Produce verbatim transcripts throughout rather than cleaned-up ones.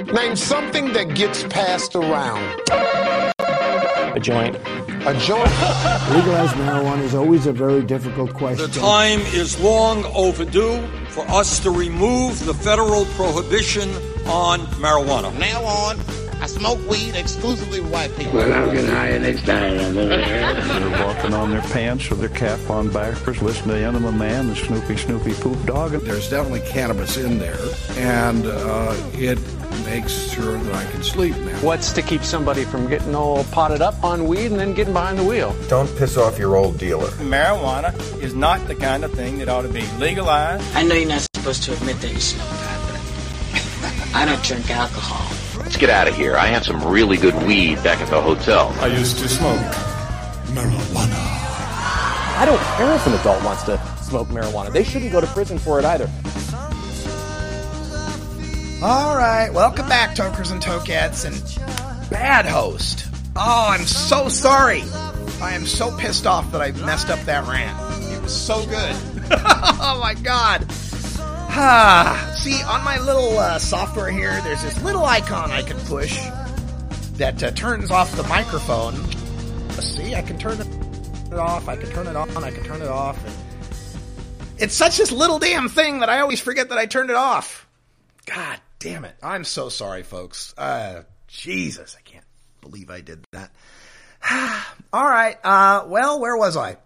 Name something that gets passed around. A joint. A joint. Legalized marijuana is always a very difficult question. The time is long overdue for us to remove the federal prohibition on marijuana. From now on, I smoke weed exclusively with white people. Well, I'll get high next time. They're walking on their pants with their cap on backwards, listening to Enema Man, the Snoopy Snoopy Poop Dog. There's definitely cannabis in there, and uh, it makes sure that I can sleep now. What's to keep somebody from getting all potted up on weed and then getting behind the wheel? Don't piss off your old dealer. Marijuana is not the kind of thing that ought to be legalized. I know you're not supposed to admit that you smoke pot, but I don't drink alcohol. Let's get out of here. I have some really good weed back at the hotel. I used to smoke marijuana. I don't care if an adult wants to smoke marijuana. They shouldn't go to prison for it either. All right, welcome back, Tokers and Tokettes, and bad host. Oh, I'm so sorry. I am so pissed off that I messed up that rant. It was so good. Oh my God. Ah, see, on my little uh, software here, there's this little icon I can push that uh, turns off the microphone. See, I can turn it off, I can turn it on, I can turn it off. And it's such this little damn thing that I always forget that I turned it off. God damn it. I'm so sorry, folks. Uh, Jesus, I can't believe I did that. All right, uh, well, where was I?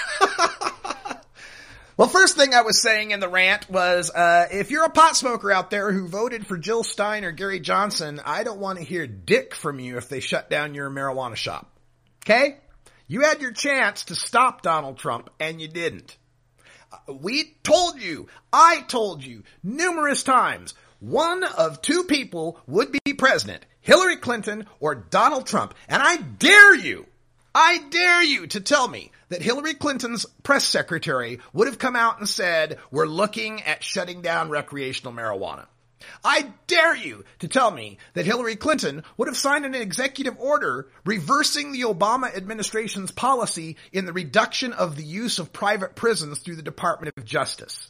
Well, first thing I was saying in the rant was, uh, if you're a pot smoker out there who voted for Jill Stein or Gary Johnson, I don't want to hear dick from you if they shut down your marijuana shop. Okay? You had your chance to stop Donald Trump, and you didn't. Uh, we told you, I told you, numerous times, one of two people would be president, Hillary Clinton or Donald Trump. And I dare you, I dare you to tell me that Hillary Clinton's press secretary would have come out and said, we're looking at shutting down recreational marijuana. I dare you to tell me that Hillary Clinton would have signed an executive order reversing the Obama administration's policy in the reduction of the use of private prisons through the Department of Justice.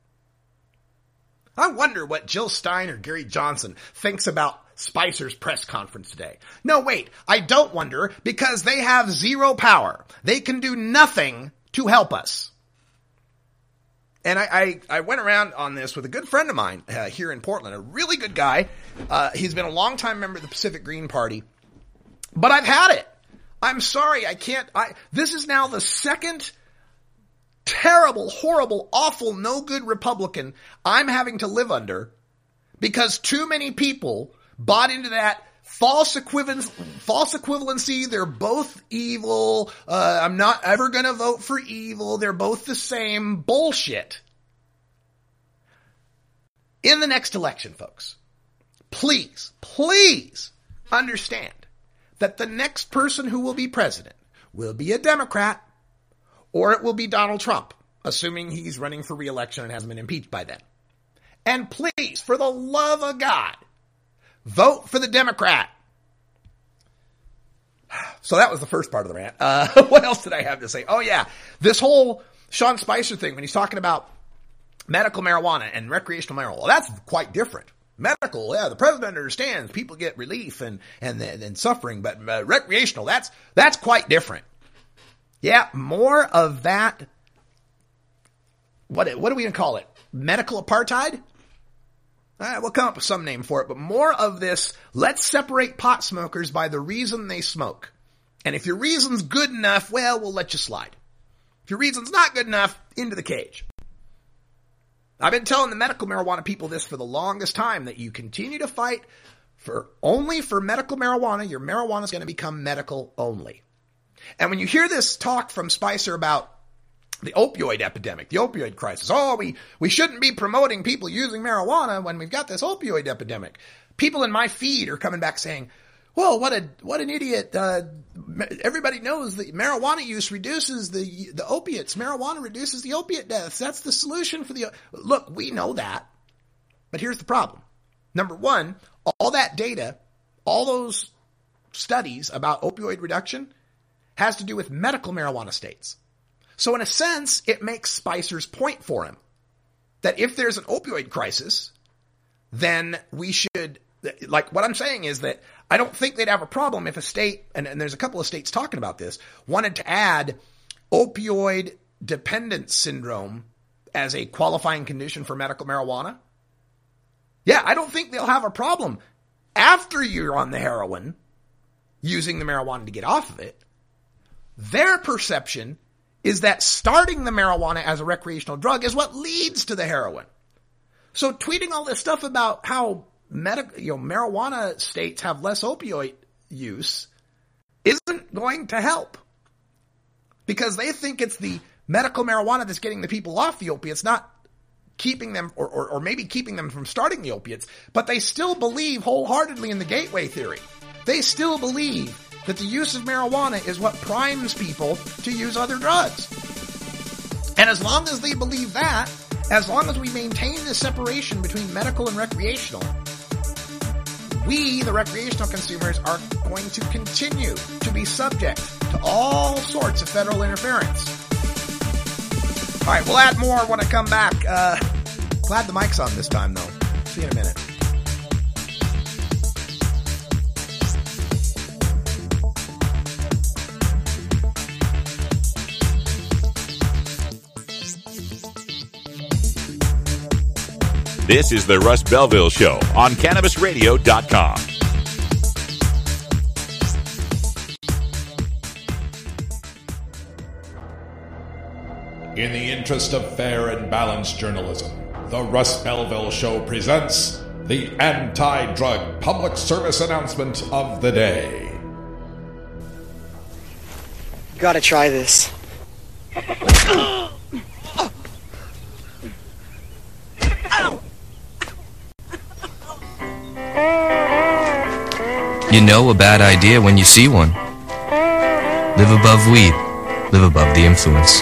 I wonder what Jill Stein or Gary Johnson thinks about Spicer's press conference today. No, wait, I don't wonder, because they have zero power. They can do nothing to help us. And I, I, I went around on this with a good friend of mine uh, here in Portland, a really good guy. Uh, he's been a longtime member of the Pacific Green Party. But I've had it. I'm sorry, I can't. I, this is now the second terrible, horrible, awful, no good Republican I'm having to live under because too many people bought into that false equivalence, false equivalency. They're both evil. Uh, I'm not ever going to vote for evil. They're both the same bullshit. In the next election, folks, please, please understand that the next person who will be president will be a Democrat or it will be Donald Trump, assuming he's running for re-election and hasn't been impeached by then. And please, for the love of God, vote for the Democrat. So that was the first part of the rant. Uh, what else did I have to say? Oh yeah, this whole Sean Spicer thing when he's talking about medical marijuana and recreational marijuana. Well, that's quite different. Medical, yeah, the president understands people get relief and, and, and suffering, but uh, recreational, that's, that's quite different. Yeah, more of that. What, what do we call it? Medical apartheid? Uh, we'll come up with some name for it, but more of this, let's separate pot smokers by the reason they smoke. And if your reason's good enough, well, we'll let you slide. If your reason's not good enough, into the cage. I've been telling the medical marijuana people this for the longest time, that you continue to fight for only for medical marijuana, your marijuana is going to become medical only. And when you hear this talk from Spicer about the opioid epidemic, the opioid crisis, oh, we, we shouldn't be promoting people using marijuana when we've got this opioid epidemic. People in my feed are coming back saying, well, what a, what an idiot. Uh, everybody knows that marijuana use reduces the, the opiates. Marijuana reduces the opiate deaths. That's the solution for the, look, we know that. But here's the problem. Number one, all that data, all those studies about opioid reduction has to do with medical marijuana states. So in a sense, it makes Spicer's point for him that if there's an opioid crisis, then we should like what I'm saying is that I don't think they'd have a problem if a state, and, and there's a couple of states talking about this, wanted to add opioid dependence syndrome as a qualifying condition for medical marijuana. Yeah, I don't think they'll have a problem after you're on the heroin using the marijuana to get off of it. Their perception is that starting the marijuana as a recreational drug is what leads to the heroin. So tweeting all this stuff about how medic, you know, marijuana states have less opioid use isn't going to help, because they think it's the medical marijuana that's getting the people off the opiates, not keeping them, or, or, or maybe keeping them from starting the opiates. But they still believe wholeheartedly in the gateway theory. They still believe that the use of marijuana is what primes people to use other drugs. And as long as they believe that, as long as we maintain this separation between medical and recreational, we, the recreational consumers, are going to continue to be subject to all sorts of federal interference. All right, we'll add more when I come back. Uh, glad the mic's on this time, though. See you in a minute. This is the Russ Belville Show on Cannabis Radio dot com. In the interest of fair and balanced journalism, the Russ Belville Show presents the anti-drug public service announcement of the day. You gotta try this. You know a bad idea when you see one. Live above weed. Live above the influence.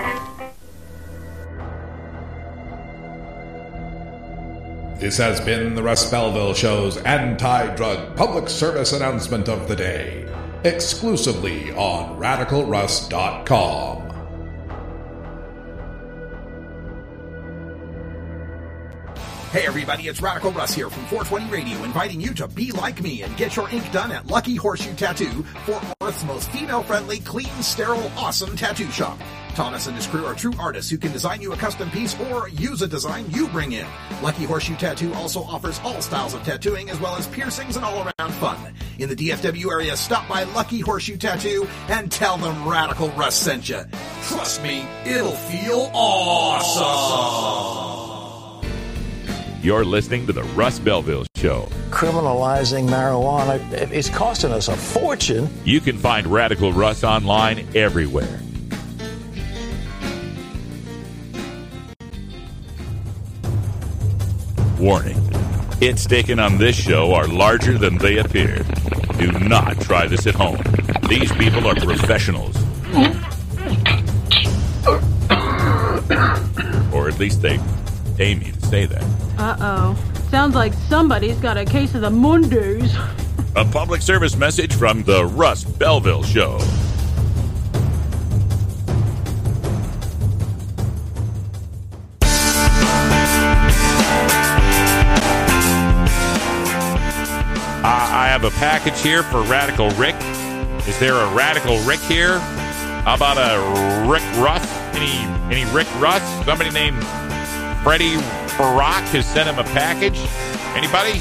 This has been the Russ Belville Show's anti-drug public service announcement of the day, exclusively on Radical Russ dot com. Hey everybody, it's Radical Russ here from four twenty Radio, inviting you to be like me and get your ink done at Lucky Horseshoe Tattoo for Earth's most female-friendly, clean, sterile, awesome tattoo shop. Thomas and his crew are true artists who can design you a custom piece or use a design you bring in. Lucky Horseshoe Tattoo also offers all styles of tattooing as well as piercings and all-around fun. In the D F W area, stop by Lucky Horseshoe Tattoo and tell them Radical Russ sent you. Trust me, it'll feel awesome. You're listening to the Russ Belville Show. Criminalizing marijuana is costing us a fortune. You can find Radical Russ online everywhere. Warning. Hits taken on this show are larger than they appear. Do not try this at home. These people are professionals. Or at least they pay me to say that. Uh-oh. Sounds like somebody's got a case of the Mondays. A public service message from the Russ Belville Show. Uh, I have a package here for Radical Rick. Is there a Radical Rick here? How about a Rick Russ? Any any Rick Russ? Somebody named Freddie Barack has sent him a package. Anybody?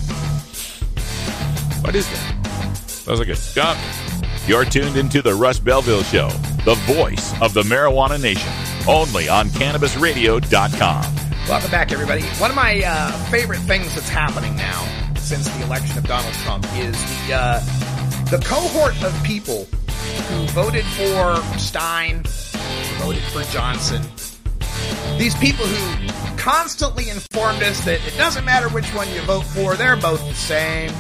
What is that? Sounds like a skunk. You're tuned into the Russ Belville Show, the voice of the marijuana nation, only on Cannabis Radio dot com. Welcome back, everybody. One of my uh, favorite things that's happening now since the election of Donald Trump is the uh, the cohort of people who voted for Stein, voted for Johnson. These people who constantly informed us that it doesn't matter which one you vote for, they're both the same.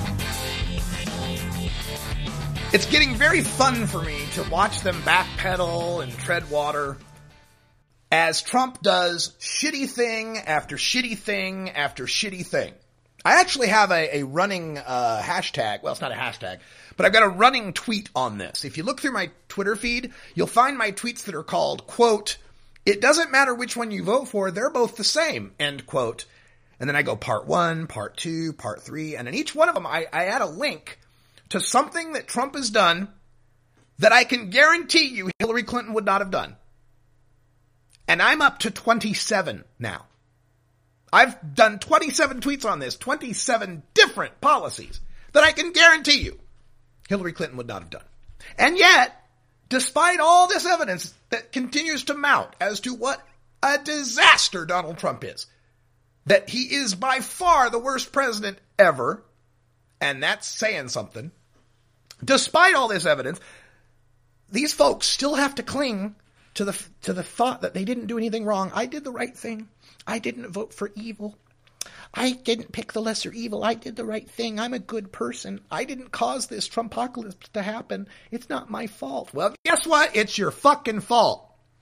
It's getting very fun for me to watch them backpedal and tread water as Trump does shitty thing after shitty thing after shitty thing. I actually have a, a running uh, hashtag. Well, it's not a hashtag, but I've got a running tweet on this. If you look through my Twitter feed, you'll find my tweets that are called, quote, "It doesn't matter which one you vote for, they're both the same," end quote. And then I go part one, part two, part three. And in each one of them, I, I add a link to something that Trump has done that I can guarantee you Hillary Clinton would not have done. And I'm up to twenty-seven now. I've done twenty-seven tweets on this, twenty-seven different policies that I can guarantee you Hillary Clinton would not have done. And yet, despite all this evidence that continues to mount as to what a disaster Donald Trump is, that he is by far the worst president ever, and that's saying something, despite all this evidence, these folks still have to cling to the to the thought that they didn't do anything wrong. I did the right thing. I didn't vote for evil. I didn't pick the lesser evil. I did the right thing. I'm a good person. I didn't cause this Trumpocalypse to happen. It's not my fault. Well, guess what? It's your fucking fault.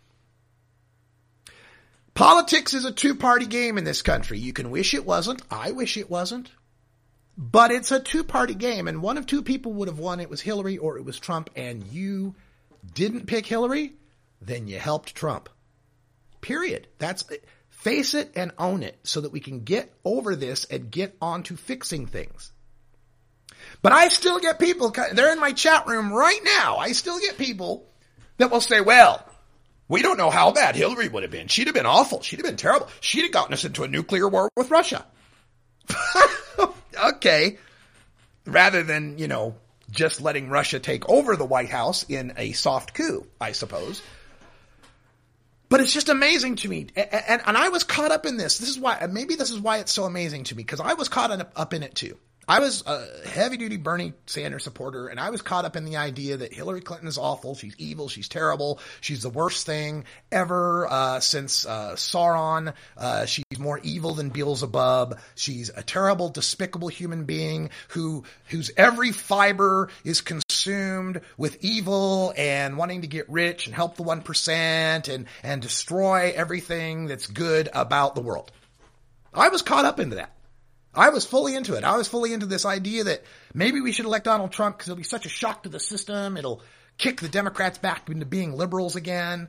Politics is a two-party game in this country. You can wish it wasn't. I wish it wasn't. But it's a two-party game, and one of two people would have won. It was Hillary or it was Trump, and you didn't pick Hillary, then you helped Trump. Period. That's face it and own it so that we can get over this and get on to fixing things. But I still get people, they're in my chat room right now. I still get people that will say, well, we don't know how bad Hillary would have been. She'd have been awful. She'd have been terrible. She'd have gotten us into a nuclear war with Russia. Okay. Rather than, you know, just letting Russia take over the White House in a soft coup, I suppose. But it's just amazing to me. And, and, and I was caught up in this. This is why, maybe this is why it's so amazing to me, because I was caught up in it too. I was a heavy-duty Bernie Sanders supporter, and I was caught up in the idea that Hillary Clinton is awful, she's evil, she's terrible, she's the worst thing ever uh, since uh, Sauron. Uh, she's more evil than Beelzebub. She's a terrible, despicable human being who whose every fiber is consumed with evil and wanting to get rich and help the one percent and, and destroy everything that's good about the world. I was caught up into that. I was fully into it. I was fully into this idea that maybe we should elect Donald Trump because it'll be such a shock to the system. It'll kick the Democrats back into being liberals again.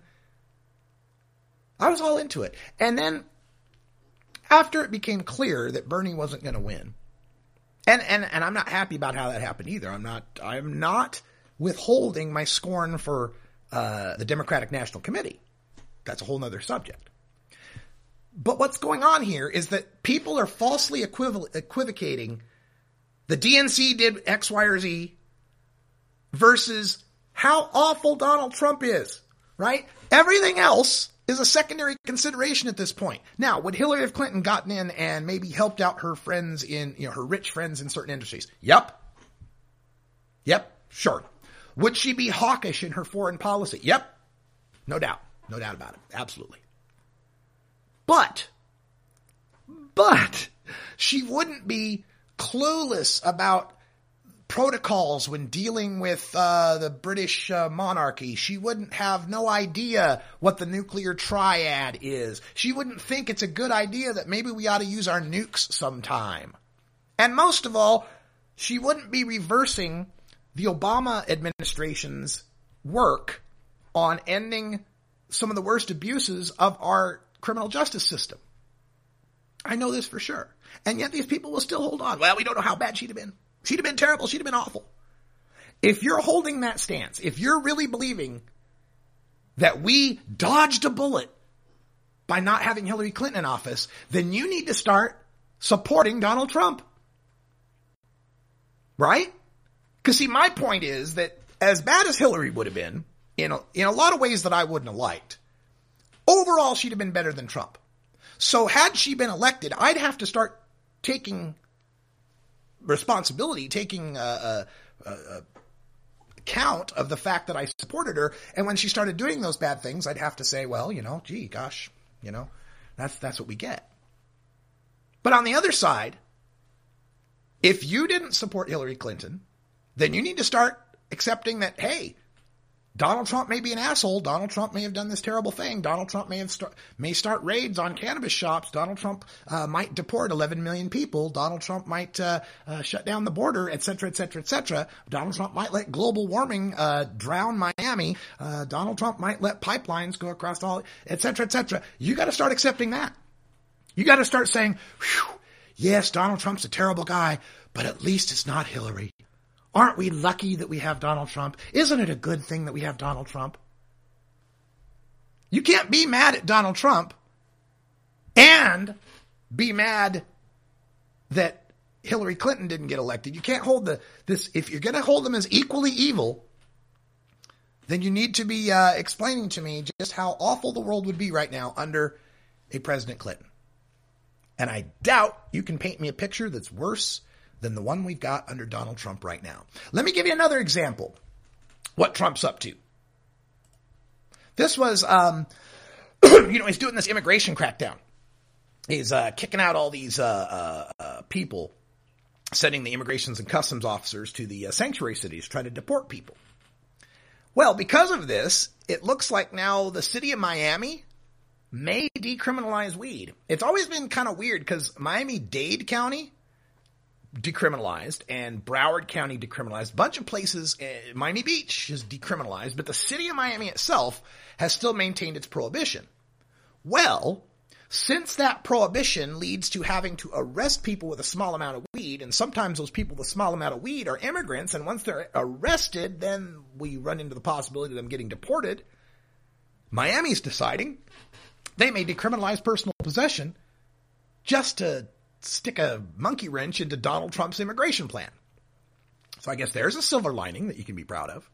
I was all into it. And then after it became clear that Bernie wasn't going to win, and, and, and I'm not happy about how that happened either. I'm not, I'm not withholding my scorn for uh, the Democratic National Committee. That's a whole nother subject. But what's going on here is that people are falsely equiv- equivocating the D N C did X, Y, or Z versus how awful Donald Trump is, right? Everything else is a secondary consideration at this point. Now, would Hillary have Clinton gotten in and maybe helped out her friends in, you know, her rich friends in certain industries? Yep. Yep, sure. Would she be hawkish in her foreign policy? Yep. No doubt. No doubt about it. Absolutely. But, but she wouldn't be clueless about protocols when dealing with uh, the British uh, monarchy. She wouldn't have no idea what the nuclear triad is. She wouldn't think it's a good idea that maybe we ought to use our nukes sometime. And most of all, she wouldn't be reversing the Obama administration's work on ending some of the worst abuses of our criminal justice system. I know this for sure. And yet these people will still hold on. Well, we don't know how bad she'd have been. She'd have been terrible. She'd have been awful. If you're holding that stance, if you're really believing that we dodged a bullet by not having Hillary Clinton in office, then you need to start supporting Donald Trump. Right? Because see, my point is that as bad as Hillary would have been, in a, in a lot of ways that I wouldn't have liked, overall, she'd have been better than Trump. So had she been elected, I'd have to start taking responsibility, taking uh, uh, uh, account of the fact that I supported her. And when she started doing those bad things, I'd have to say, well, you know, gee, gosh, you know, that's that's what we get. But on the other side, if you didn't support Hillary Clinton, then you need to start accepting that, hey, Donald Trump may be an asshole. Donald Trump may have done this terrible thing. Donald Trump may have start, may start raids on cannabis shops. Donald Trump uh, might deport eleven million people. Donald Trump might uh, uh, shut down the border, et cetera, et cetera, et cetera. Donald Trump might let global warming uh, drown Miami. Uh, Donald Trump might let pipelines go across all, et cetera, et cetera. You got to start accepting that. You got to start saying, whew, yes, Donald Trump's a terrible guy, but at least it's not Hillary. Aren't we lucky that we have Donald Trump? Isn't it a good thing that we have Donald Trump? You can't be mad at Donald Trump and be mad that Hillary Clinton didn't get elected. You can't hold the this. If you're going to hold them as equally evil, then you need to be uh, explaining to me just how awful the world would be right now under a President Clinton. And I doubt you can paint me a picture that's worse than the one we've got under Donald Trump right now. Let me give you another example. What Trump's up to. This was, um, you know, he's doing this immigration crackdown. He's uh, kicking out all these uh, uh, uh, people, sending the immigrations and customs officers to the uh, sanctuary cities, trying to deport people. Well, because of this, it looks like now the city of Miami may decriminalize weed. It's always been kind of weird because Miami-Dade County decriminalized and Broward County decriminalized. A bunch of places, uh, Miami Beach is decriminalized, but the city of Miami itself has still maintained its prohibition. Well, since that prohibition leads to having to arrest people with a small amount of weed, and sometimes those people with a small amount of weed are immigrants, and once they're arrested, then we run into the possibility of them getting deported, Miami's deciding they may decriminalize personal possession just to stick a monkey wrench into Donald Trump's immigration plan. So I guess there's a silver lining that you can be proud of.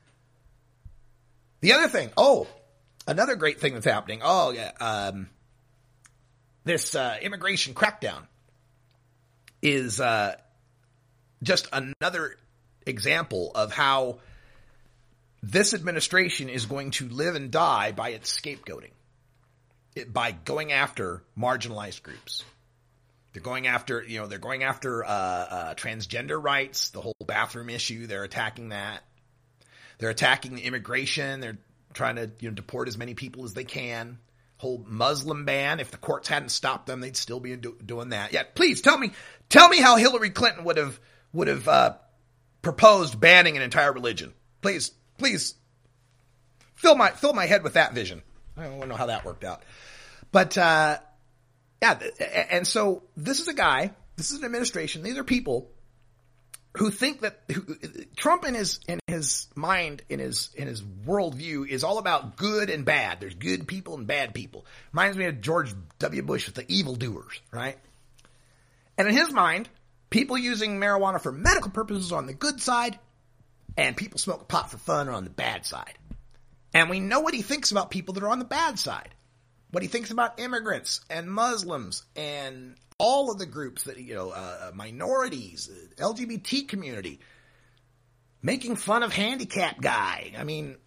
The other thing, oh, another great thing that's happening. Oh, yeah, um, this uh, immigration crackdown is uh, just another example of how this administration is going to live and die by its scapegoating, it, by going after marginalized groups. They're going after, you know, they're going after uh, uh, transgender rights, the whole bathroom issue. They're attacking that. They're attacking the immigration. They're trying to, you know, deport as many people as they can. Whole Muslim ban. If the courts hadn't stopped them, they'd still be do- doing that. Yeah, please tell me, tell me how Hillary Clinton would have would have uh, proposed banning an entire religion. Please, please, fill my fill my head with that vision. I don't know how that worked out, but. Uh, Yeah, and so this is a guy, this is an administration, these are people who think that who, Trump in his in his mind, in his in his worldview is all about good and bad. There's good people and bad people. Reminds me of George W. Bush with the evildoers, right? And in his mind, people using marijuana for medical purposes are on the good side, and people smoke pot for fun are on the bad side. And we know what he thinks about people that are on the bad side. What he thinks about immigrants and Muslims and all of the groups that, you know, uh, minorities, L G B T community, making fun of handicapped guy. I mean,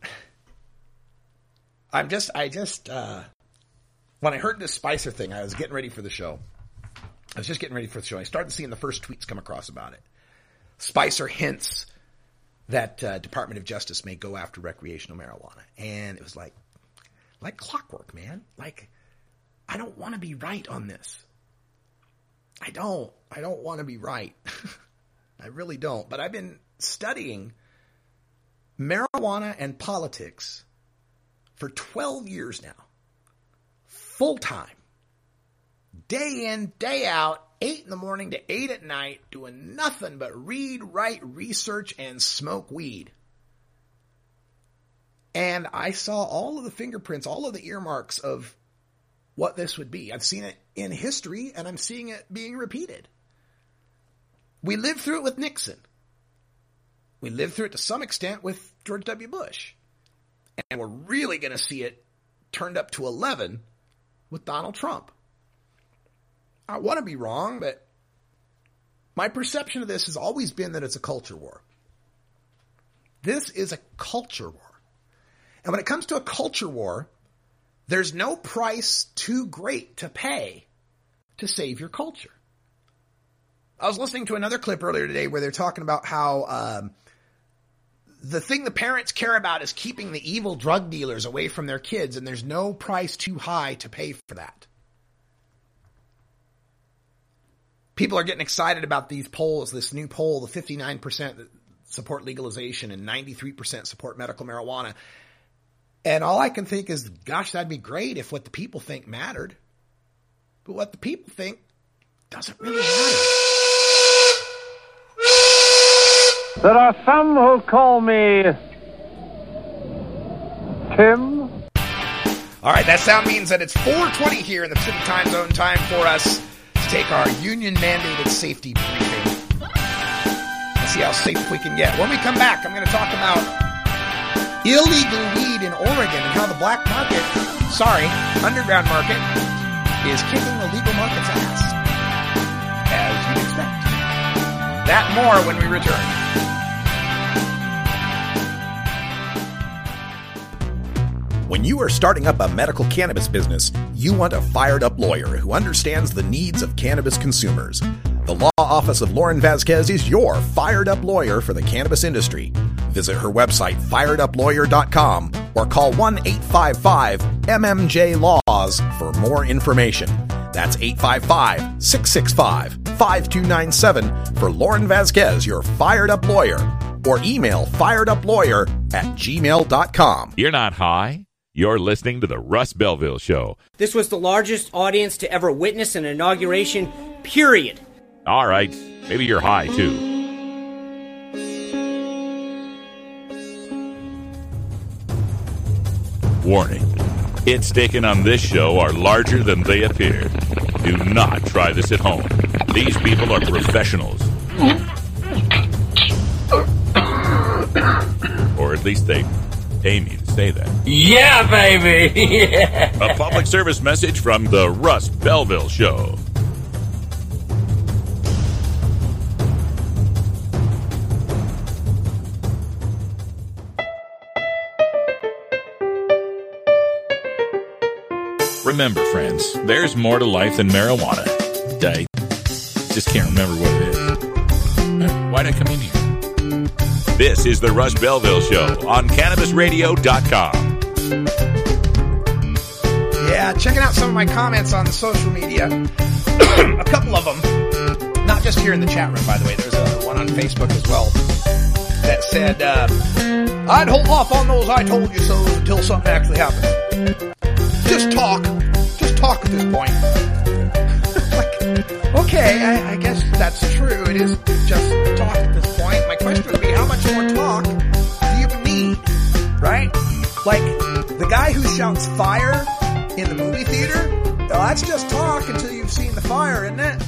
I'm just, I just, uh, when I heard this Spicer thing, I was getting ready for the show. I was just getting ready for the show. I started seeing the first tweets come across about it. Spicer hints that uh, Department of Justice may go after recreational marijuana. And it was like, like clockwork, man. Like, I don't want to be right on this. I don't. I don't want to be right. I really don't. But I've been studying marijuana and politics for twelve years now. Full time. Day in, day out, eight in the morning to eight at night, doing nothing but read, write, research, and smoke weed. And I saw all of the fingerprints, all of the earmarks of what this would be. I've seen it in history, and I'm seeing it being repeated. We lived through it with Nixon. We lived through it to some extent with George W. Bush. And we're really going to see it turned up to eleven with Donald Trump. I want to be wrong, but my perception of this has always been that it's a culture war. This is a culture war. And when it comes to a culture war, there's no price too great to pay to save your culture. I was listening to another clip earlier today where they're talking about how um, the thing the parents care about is keeping the evil drug dealers away from their kids, and there's no price too high to pay for that. People are getting excited about these polls, this new poll, the fifty-nine percent that support legalization and ninety-three percent support medical marijuana. And all I can think is, gosh, that'd be great if what the people think mattered. But what the people think doesn't really matter. There are some who call me Tim. All right, that sound means that it's four twenty here in the Pacific Time Zone. Time for us to take our union-mandated safety briefing. Let's see how safe we can get. When we come back, I'm going to talk about illegal weed in Oregon and how the black market, sorry, underground market, is kicking the legal market's ass, as you'd expect. That and more when we return. When you are starting up a medical cannabis business, you want a fired-up lawyer who understands the needs of cannabis consumers. The law office of Lauren Vasquez is your fired-up lawyer for the cannabis industry. Visit her website, fired up lawyer dot com, or call one eight five five M M J Laws for more information. That's eight five five, six six five, five two nine seven for Lauren Vasquez, your fired-up lawyer, or email fireduplawyer at gmail dot com. You're not high. You're listening to the Russ Belville Show. This was the largest audience to ever witness an inauguration, period. All right, maybe you're high, too. Warning. Hits taken on this show are larger than they appear. Do not try this at home. These people are professionals. Or at least they pay me to say that. Yeah, baby! Yeah. A public service message from the Russ Belville Show. Remember, friends, there's more to life than marijuana. I just can't remember what it is. Why'd I come in here? This is the Russ Belville Show on Cannabis Radio dot com. Yeah, checking out some of my comments on social media. A couple of them. Not just here in the chat room, by the way. There's a, one on Facebook as well. That said, uh, I'd hold off on those I told you so until something actually happens. Just talk. Just talk at this point. Like, okay, I, I guess that's true. It is just talk at this point. My question would be, how much more talk do you even need? Right? Like, the guy who shouts fire in the movie theater, well, that's just talk until you've seen the fire, isn't it?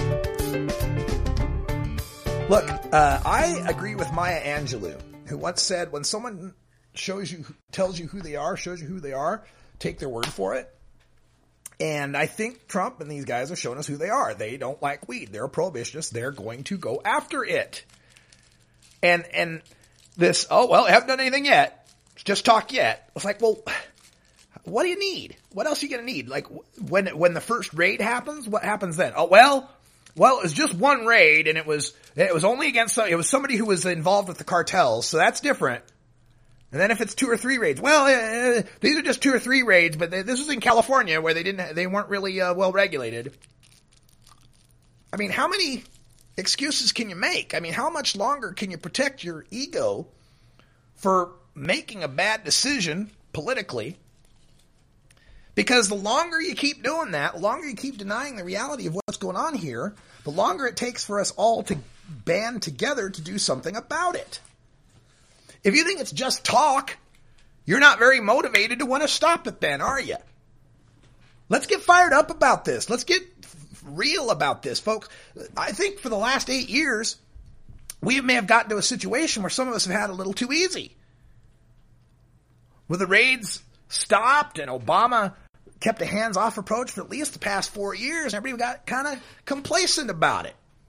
Look, uh, I agree with Maya Angelou, who once said, when someone shows you, tells you who they are, shows you who they are, take their word for it. And I think Trump and these guys are showing us who they are. They don't like weed. They're prohibitionists. They're going to go after it. And, and this, oh, well, I haven't done anything yet. Just talk yet. It's like, well, what do you need? What else are you going to need? Like, when, when the first raid happens, what happens then? Oh, well, well, it was just one raid and it was, it was only against, it was somebody who was involved with the cartels. So that's different. And then if it's two or three raids, well, uh, these are just two or three raids, but they, this was in California where they didn't, they weren't really uh, well regulated. I mean, how many excuses can you make? I mean, how much longer can you protect your ego for making a bad decision politically? Because the longer you keep doing that, the longer you keep denying the reality of what's going on here, the longer it takes for us all to band together to do something about it. If you think it's just talk, you're not very motivated to want to stop it then, are you? Let's get fired up about this. Let's get real about this, folks. I think for the last eight years, we may have gotten to a situation where some of us have had a little too easy. Where the raids stopped and Obama kept a hands-off approach for at least the past four years, and everybody got kind of complacent about it.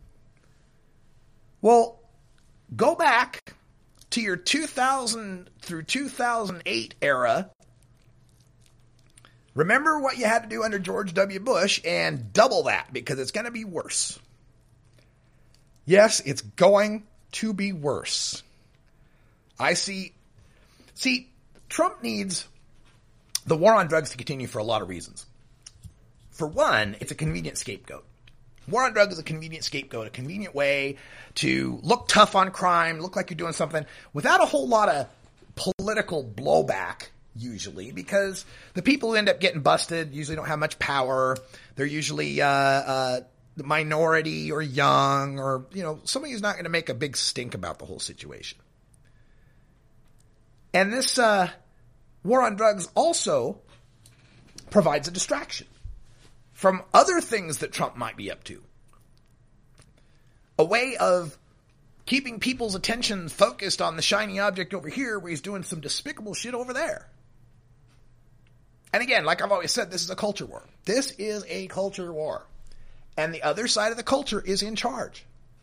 Well, go back to your two thousand through two thousand eight era. Remember what you had to do under George W. Bush and double that, because it's going to be worse. Yes, it's going to be worse. I see. See, Trump needs the war on drugs to continue for a lot of reasons. For one, it's a convenient scapegoat. War on drugs is a convenient scapegoat, a convenient way to look tough on crime, look like you're doing something without a whole lot of political blowback, usually, because the people who end up getting busted usually don't have much power. They're usually, uh, uh, the minority or young or, you know, somebody who's not going to make a big stink about the whole situation. And this uh, war on drugs also provides a distraction from other things that Trump might be up to. A way of keeping people's attention focused on the shiny object over here where he's doing some despicable shit over there. And again, like I've always said, this is a culture war. This is a culture war. And the other side of the culture is in charge.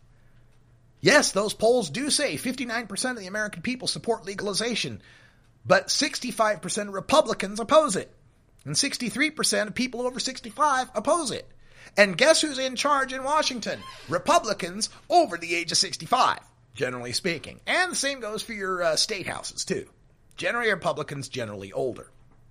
Yes, those polls do say fifty-nine percent of the American people support legalization, but sixty-five percent of Republicans oppose it. And sixty-three percent of people over sixty-five oppose it. And guess who's in charge in Washington? Republicans over the age of sixty-five, generally speaking. And the same goes for your uh, state houses, too. Generally Republicans, generally older.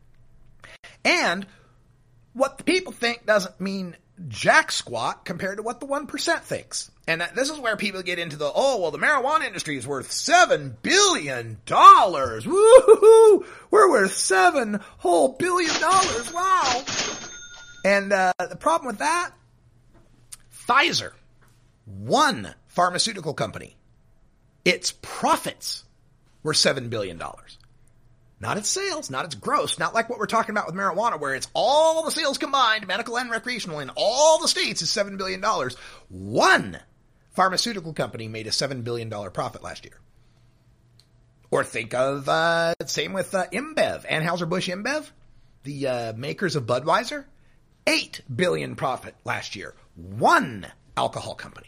And what the people think doesn't mean jack squat compared to what the one percent thinks. And this is where people get into the, oh, well, the marijuana industry is worth seven billion dollars. Woo-hoo-hoo! We're worth seven whole billion dollars. Wow. And uh, the problem with that, Pfizer, one pharmaceutical company, its profits were seven billion dollars. Not its sales, not its gross, not like what we're talking about with marijuana, where it's all the sales combined, medical and recreational, in all the states is seven billion dollars. One pharmaceutical company made a seven billion dollars profit last year. Or think of, uh, same with uh, InBev, Anheuser-Busch InBev, the uh, makers of Budweiser, eight billion dollars profit last year. One alcohol company.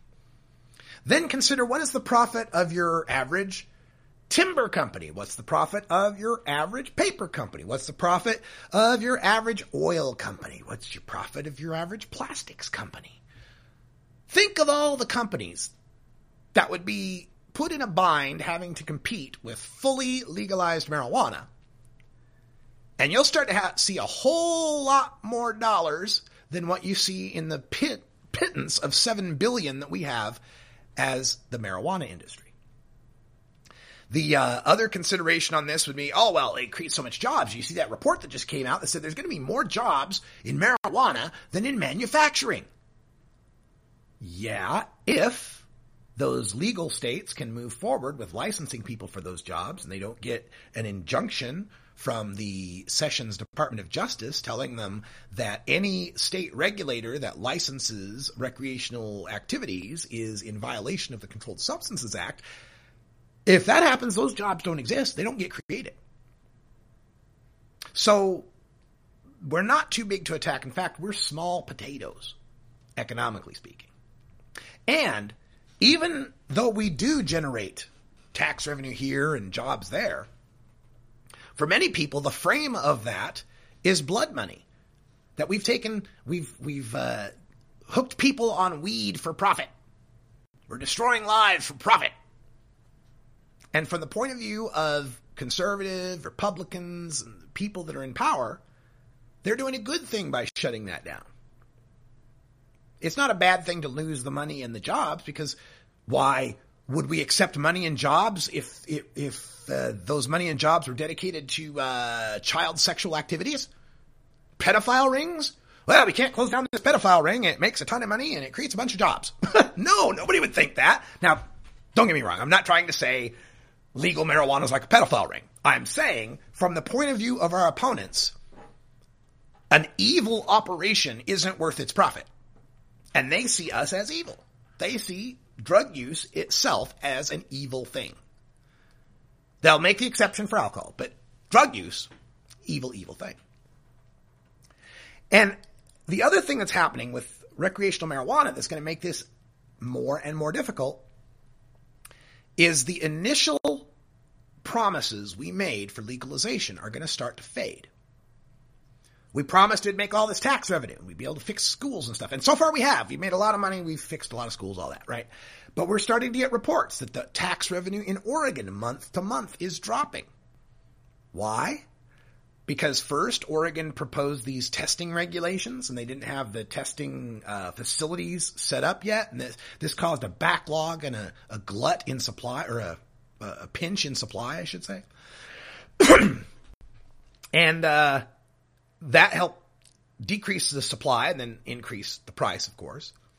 Then consider what is the profit of your average timber company? What's the profit of your average paper company? What's the profit of your average oil company? What's your profit of your average plastics company? Think of all the companies that would be put in a bind having to compete with fully legalized marijuana. And you'll start to have, see a whole lot more dollars than what you see in the pit, pittance of seven billion dollars that we have as the marijuana industry. The uh, other consideration on this would be, oh, well, it creates so much jobs. You see that report that just came out that said there's going to be more jobs in marijuana than in manufacturing. Yeah, if those legal states can move forward with licensing people for those jobs and they don't get an injunction from the Sessions Department of Justice telling them that any state regulator that licenses recreational activities is in violation of the Controlled Substances Act. If that happens, those jobs don't exist. They don't get created. So we're not too big to attack. In fact, we're small potatoes, economically speaking. And even though we do generate tax revenue here and jobs there, for many people, the frame of that is blood money. That we've taken, we've, we've uh, hooked people on weed for profit. We're destroying lives for profit. And from the point of view of conservative, Republicans, and people that are in power, they're doing a good thing by shutting that down. It's not a bad thing to lose the money and the jobs, because why would we accept money and jobs if if, if uh, those money and jobs were dedicated to uh, child sexual activities? Pedophile rings? Well, we can't close down this pedophile ring. It makes a ton of money and it creates a bunch of jobs. No, nobody would think that. Now, don't get me wrong. I'm not trying to say legal marijuana is like a pedophile ring. I'm saying, from the point of view of our opponents, an evil operation isn't worth its profit. And they see us as evil. They see drug use itself as an evil thing. They'll make the exception for alcohol, but drug use, evil, evil thing. And the other thing that's happening with recreational marijuana that's going to make this more and more difficult is the initial promises we made for legalization are going to start to fade. We promised it'd make all this tax revenue. We'd be able to fix schools and stuff. And so far we have. We've made a lot of money. We've fixed a lot of schools, all that, right? But we're starting to get reports that the tax revenue in Oregon month to month is dropping. Why? Because first, Oregon proposed these testing regulations, and they didn't have the testing uh, facilities set up yet. And this, this caused a backlog and a, a glut in supply, or a, a pinch in supply, I should say. and uh, that helped decrease the supply and then increase the price, of course.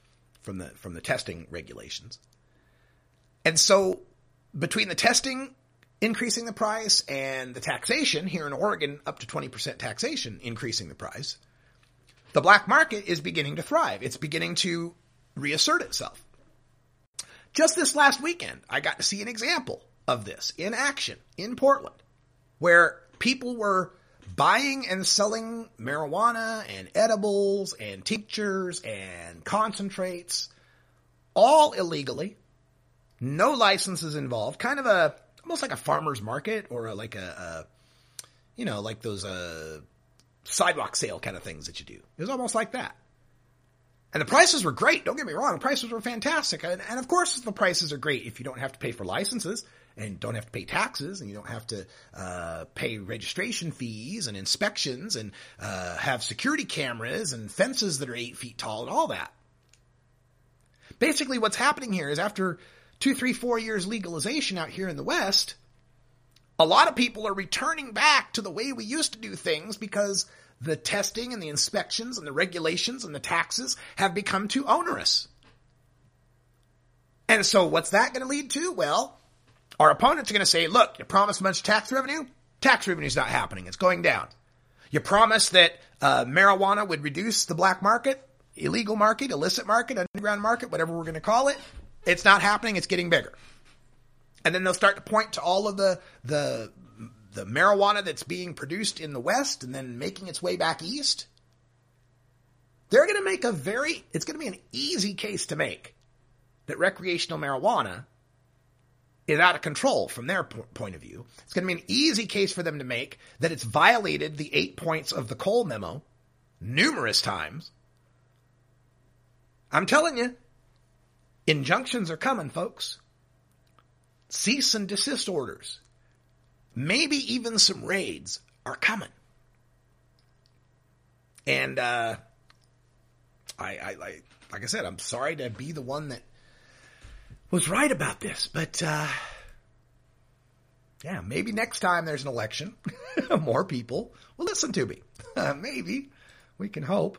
from the from the testing regulations. And so between the testing increasing the price and the taxation here in Oregon, up to twenty percent taxation increasing the price, the black market is beginning to thrive. It's beginning to reassert itself. Just this last weekend, I got to see an example of this in action in Portland, where people were buying and selling marijuana and edibles and tinctures and concentrates, all illegally, no licenses involved, kind of a, almost like a farmer's market or a, like a, a, you know, like those uh, sidewalk sale kind of things that you do. It was almost like that. And the prices were great. Don't get me wrong. The prices were fantastic. And, and of course the prices are great if you don't have to pay for licenses and don't have to pay taxes and you don't have to uh pay registration fees and inspections and uh have security cameras and fences that are eight feet tall and all that. Basically what's happening here is after two, three, four years legalization out here in the West, a lot of people are returning back to the way we used to do things because the testing and the inspections and the regulations and the taxes have become too onerous. And so what's that going to lead to? Well, our opponents are going to say, look, you promised a bunch of tax revenue. Tax revenue is not happening. It's going down. You promised that uh, marijuana would reduce the black market, illegal market, illicit market, underground market, whatever we're going to call it. It's not happening. It's getting bigger. And then they'll start to point to all of the, the, the marijuana that's being produced in the West and then making its way back east. They're going to make a very, it's going to be an easy case to make that recreational marijuana is out of control from their po- point of view. It's going to be an easy case for them to make that it's violated the eight points of the Cole memo numerous times. I'm telling you, injunctions are coming, folks. Cease and desist orders, maybe even some raids are coming. And, uh, I, I, I, like I said, I'm sorry to be the one that was right about this, but, uh, yeah, maybe next time there's an election, more people will listen to me. Uh, maybe. We can hope.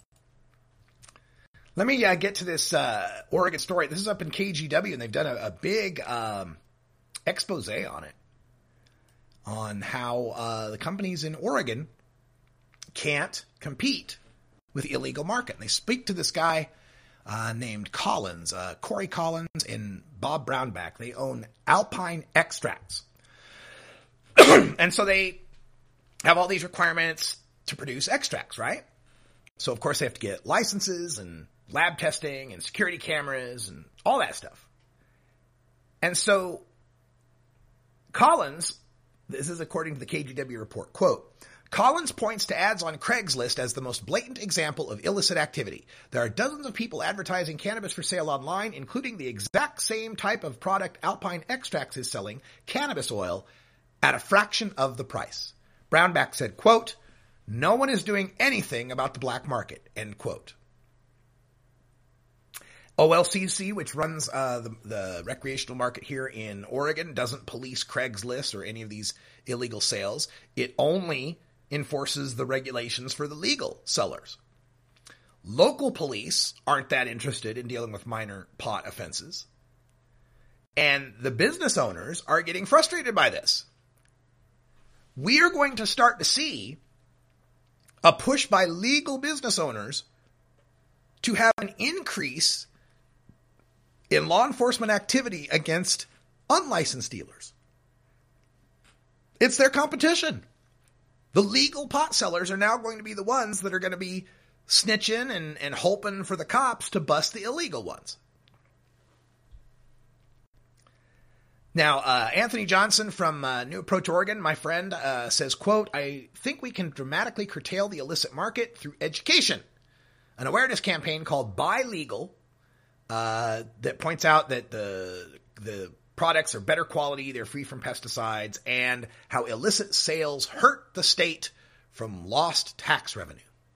Let me uh, get to this uh, Oregon story. This is up in K G W, and they've done a, a big um, expose on it, on how uh, the companies in Oregon can't compete with the illegal market. And they speak to this guy uh, named Collins, uh, Corey Collins and Bob Brownback. They own Alpine Extracts. And so they have all these requirements to produce extracts, right? So, of course, they have to get licenses and lab testing and security cameras and all that stuff. And so Collins, this is according to the K G W report, quote, Collins points to ads on Craigslist as the most blatant example of illicit activity. There are dozens of people advertising cannabis for sale online, including the exact same type of product Alpine Extracts is selling, cannabis oil, at a fraction of the price. Brownback said, quote, no one is doing anything about the black market, end quote. O L C C, which runs uh, the, the recreational market here in Oregon, doesn't police Craigslist or any of these illegal sales. It only enforces the regulations for the legal sellers. Local police aren't that interested in dealing with minor pot offenses. And the business owners are getting frustrated by this. We are going to start to see a push by legal business owners to have an increase in law enforcement activity against unlicensed dealers. It's their competition. The legal pot sellers are now going to be the ones that are going to be snitching and, and hoping for the cops to bust the illegal ones. Now, uh, Anthony Johnson from uh, New Approach Oregon, my friend, uh, says, quote, I think we can dramatically curtail the illicit market through education. An awareness campaign called Buy Legal uh, that points out that the the products are better quality, they're free from pesticides, and how illicit sales hurt the state from lost tax revenue.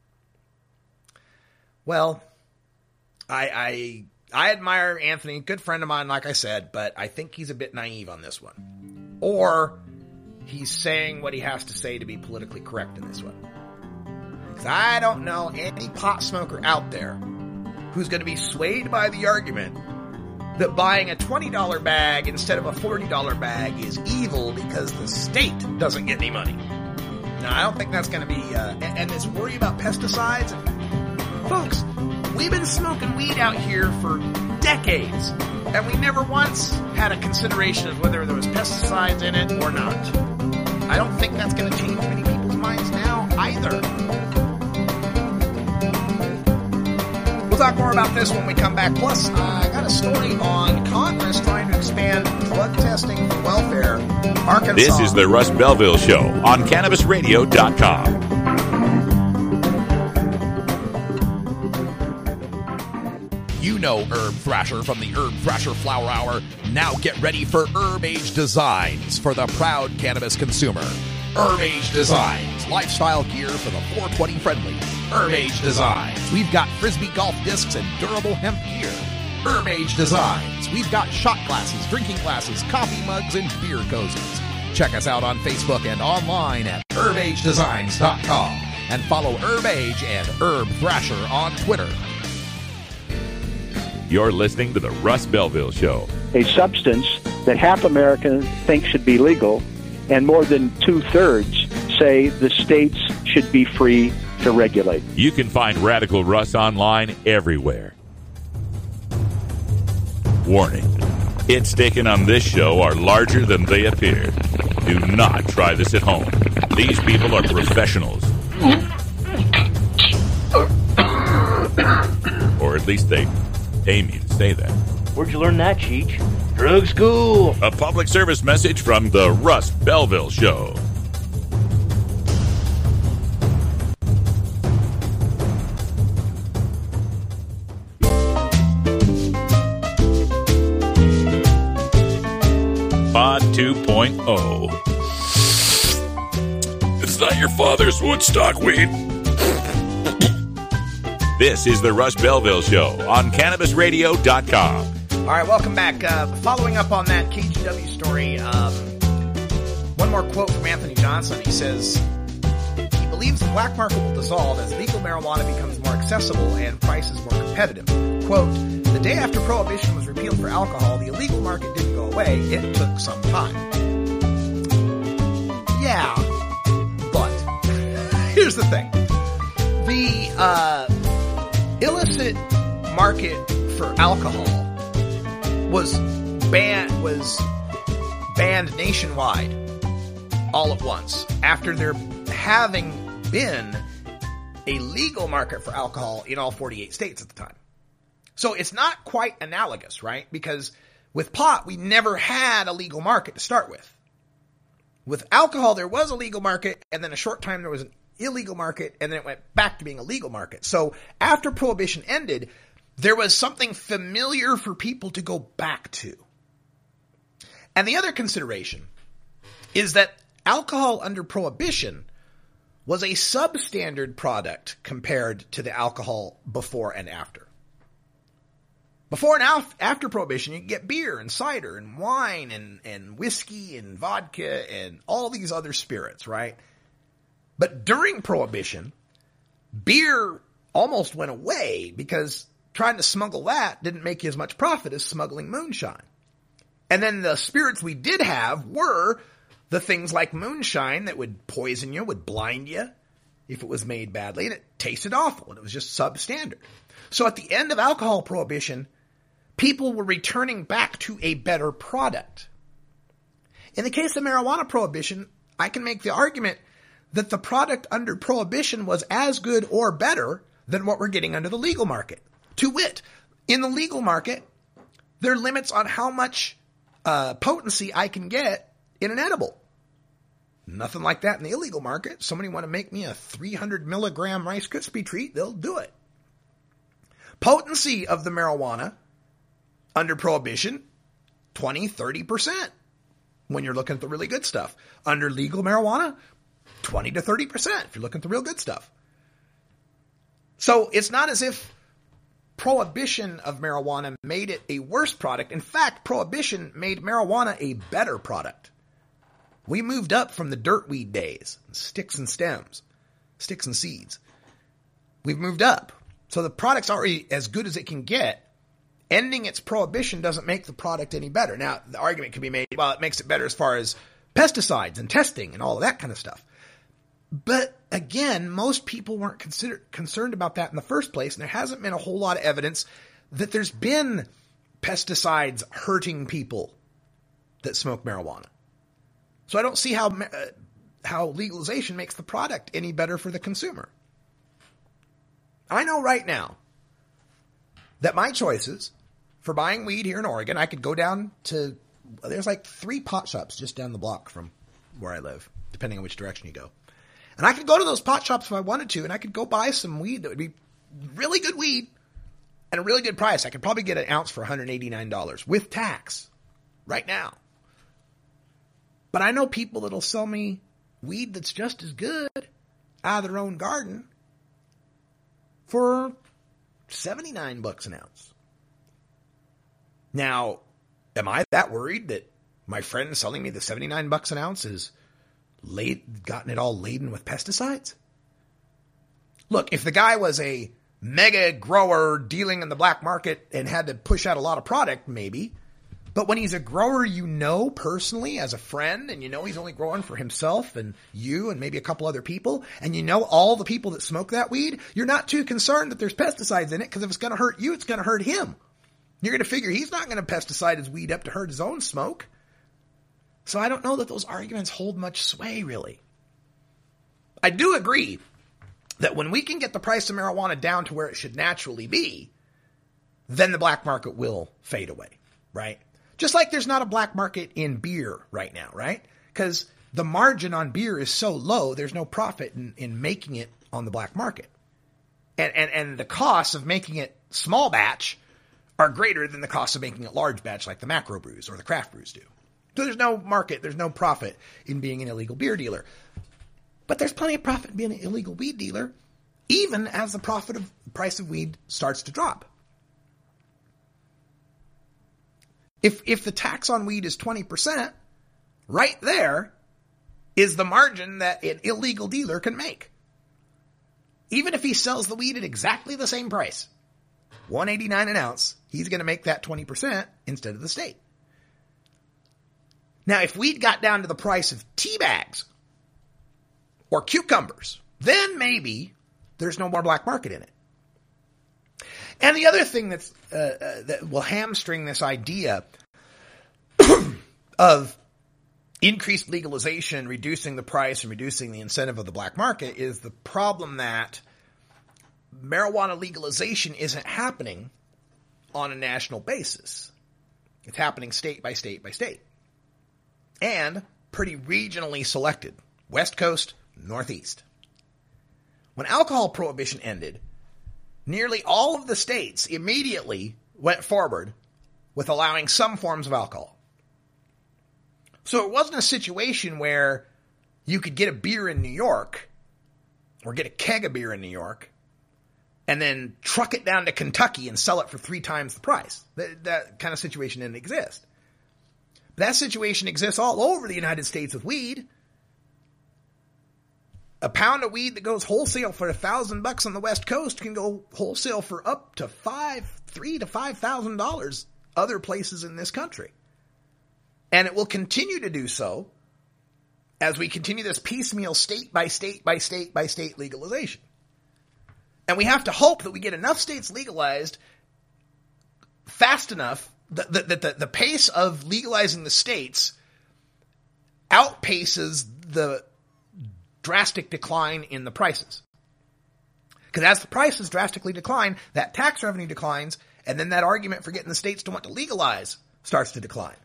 Well, I... I I admire Anthony, good friend of mine, like I said, but I think he's a bit naive on this one. Or he's saying what he has to say to be politically correct in this one. Because I don't know any pot smoker out there who's going to be swayed by the argument that buying a twenty dollar bag instead of a forty dollar bag is evil because the state doesn't get any money. Now, I don't think that's going to be, uh, and, and this worry about pesticides. Folks, we've been smoking weed out here for decades, and we never once had a consideration of whether there was pesticides in it or not. I don't think that's going to change many people's minds now either. We'll talk more about this when we come back. Plus, uh, I got a story on Congress trying to expand drug testing for welfare. Arkansas. This is the Russ Belville Show on Cannabis Radio dot com. You know Herb Thrasher from the Herb Thrasher Flower Hour. Now get ready for Herb Age Designs for the proud cannabis consumer. Herb Age Designs, lifestyle gear for the four twenty friendly. Herb Age Designs. We've got Frisbee golf discs and durable hemp gear. Herb Age Designs. We've got shot glasses, drinking glasses, coffee mugs, and beer cozies. Check us out on Facebook and online at herb age designs dot com. And follow Herb Age and Herb Thrasher on Twitter. You're listening to the Russ Belville Show. A substance that half Americans think should be legal and more than two-thirds say the states should be free to regulate. You can find Radical Russ online everywhere. Warning. Hits taken on this show are larger than they appear. Do not try this at home. These people are professionals. Or at least they aim you to say that. Where'd you learn that, Cheech? Drug school. A public service message from the Russ Belville Show. Pod two point oh. It's not your father's Woodstock weed. This is the Russ Belville Show on Cannabis Radio dot com. All right, welcome back. Uh, following up on that K G W story, um, one more quote from Anthony Johnson. He says, he believes the black market will dissolve as legal marijuana becomes more accessible and prices more competitive. Quote, the day after Prohibition was repealed for alcohol, the illegal market didn't go away. It took some time. Yeah, but here's the thing. The uh, illicit market for alcohol was banned was banned nationwide all at once after there having been a legal market for alcohol in all forty-eight states at the time. So it's not quite analogous, right? Because with pot, we never had a legal market to start with. With alcohol, there was a legal market, and then a short time there was an illegal market, and then it went back to being a legal market. So after Prohibition ended, there was something familiar for people to go back to. And the other consideration is that alcohol under Prohibition was a substandard product compared to the alcohol before and after. Before and af- after Prohibition, you could get beer and cider and wine and, and whiskey and vodka and all these other spirits, right? But during Prohibition, beer almost went away because trying to smuggle that didn't make you as much profit as smuggling moonshine. And then the spirits we did have were the things like moonshine that would poison you, would blind you if it was made badly, and it tasted awful, and it was just substandard. So at the end of alcohol prohibition, people were returning back to a better product. In the case of marijuana prohibition, I can make the argument that the product under prohibition was as good or better than what we're getting under the legal market. To wit, in the legal market, there are limits on how much uh, potency I can get in an edible. Nothing like that in the illegal market. Somebody want to make me a three hundred milligram Rice Krispie treat, they'll do it. Potency of the marijuana under prohibition, twenty, thirty percent when you're looking at the really good stuff. Under legal marijuana, twenty to thirty percent if you're looking at the real good stuff. So it's not as if prohibition of marijuana made it a worse product. In fact, prohibition made marijuana a better product. We moved up from the dirt weed days, sticks and stems, sticks and seeds. We've moved up. So the product's already as good as it can get. Ending its prohibition doesn't make the product any better. Now, the argument can be made, well, it makes it better as far as pesticides and testing and all of that kind of stuff. But again, most people weren't consider- concerned about that in the first place, and there hasn't been a whole lot of evidence that there's been pesticides hurting people that smoke marijuana. So I don't see how uh, how legalization makes the product any better for the consumer. I know right now that my choices for buying weed here in Oregon, I could go down to, there's like three pot shops just down the block from where I live, depending on which direction you go. And I could go to those pot shops if I wanted to, and I could go buy some weed that would be really good weed at a really good price. I could probably get an ounce for one hundred eighty-nine dollars with tax right now. But I know people that'll sell me weed that's just as good out of their own garden for seventy-nine bucks an ounce. Now, am I that worried that my friend selling me the seventy-nine bucks an ounce is laid, gotten it all laden with pesticides? Look, if the guy was a mega grower dealing in the black market and had to push out a lot of product, maybe. But when he's a grower you know personally as a friend, and you know he's only growing for himself and you and maybe a couple other people, and you know all the people that smoke that weed, you're not too concerned that there's pesticides in it, because if it's going to hurt you, it's going to hurt him. You're going to figure he's not going to pesticide his weed up to hurt his own smoke. So I don't know that those arguments hold much sway, really. I do agree that when we can get the price of marijuana down to where it should naturally be, then the black market will fade away, right? Just like there's not a black market in beer right now, right? Because the margin on beer is so low, there's no profit in, in making it on the black market. And, and, and the costs of making it small batch are greater than the cost of making it large batch like the macro brews or the craft brews do. So there's no market, there's no profit in being an illegal beer dealer. But there's plenty of profit in being an illegal weed dealer, even as the profit of price of weed starts to drop. If if the tax on weed is twenty percent, right there is the margin that an illegal dealer can make. Even if he sells the weed at exactly the same price, one hundred eighty-nine dollars an ounce, he's going to make that twenty percent instead of the state. Now, if weed got down to the price of tea bags or cucumbers, then maybe there's no more black market in it. And the other thing that's uh, uh, that will hamstring this idea of increased legalization, reducing the price and reducing the incentive of the black market is the problem that marijuana legalization isn't happening on a national basis. It's happening state by state by state. And pretty regionally selected. West Coast, Northeast. When alcohol prohibition ended, nearly all of the states immediately went forward with allowing some forms of alcohol. So it wasn't a situation where you could get a beer in New York or get a keg of beer in New York and then truck it down to Kentucky and sell it for three times the price. That, that kind of situation didn't exist. But that situation exists all over the United States with weed. A pound of weed that goes wholesale for a thousand bucks on the West Coast can go wholesale for up to five, three to five thousand dollars other places in this country. And it will continue to do so as we continue this piecemeal state by state by state by state legalization. And we have to hope that we get enough states legalized fast enough that the, the, the, the pace of legalizing the states outpaces the drastic decline in the prices. Because as the prices drastically decline, that tax revenue declines, and then that argument for getting the states to want to legalize starts to decline.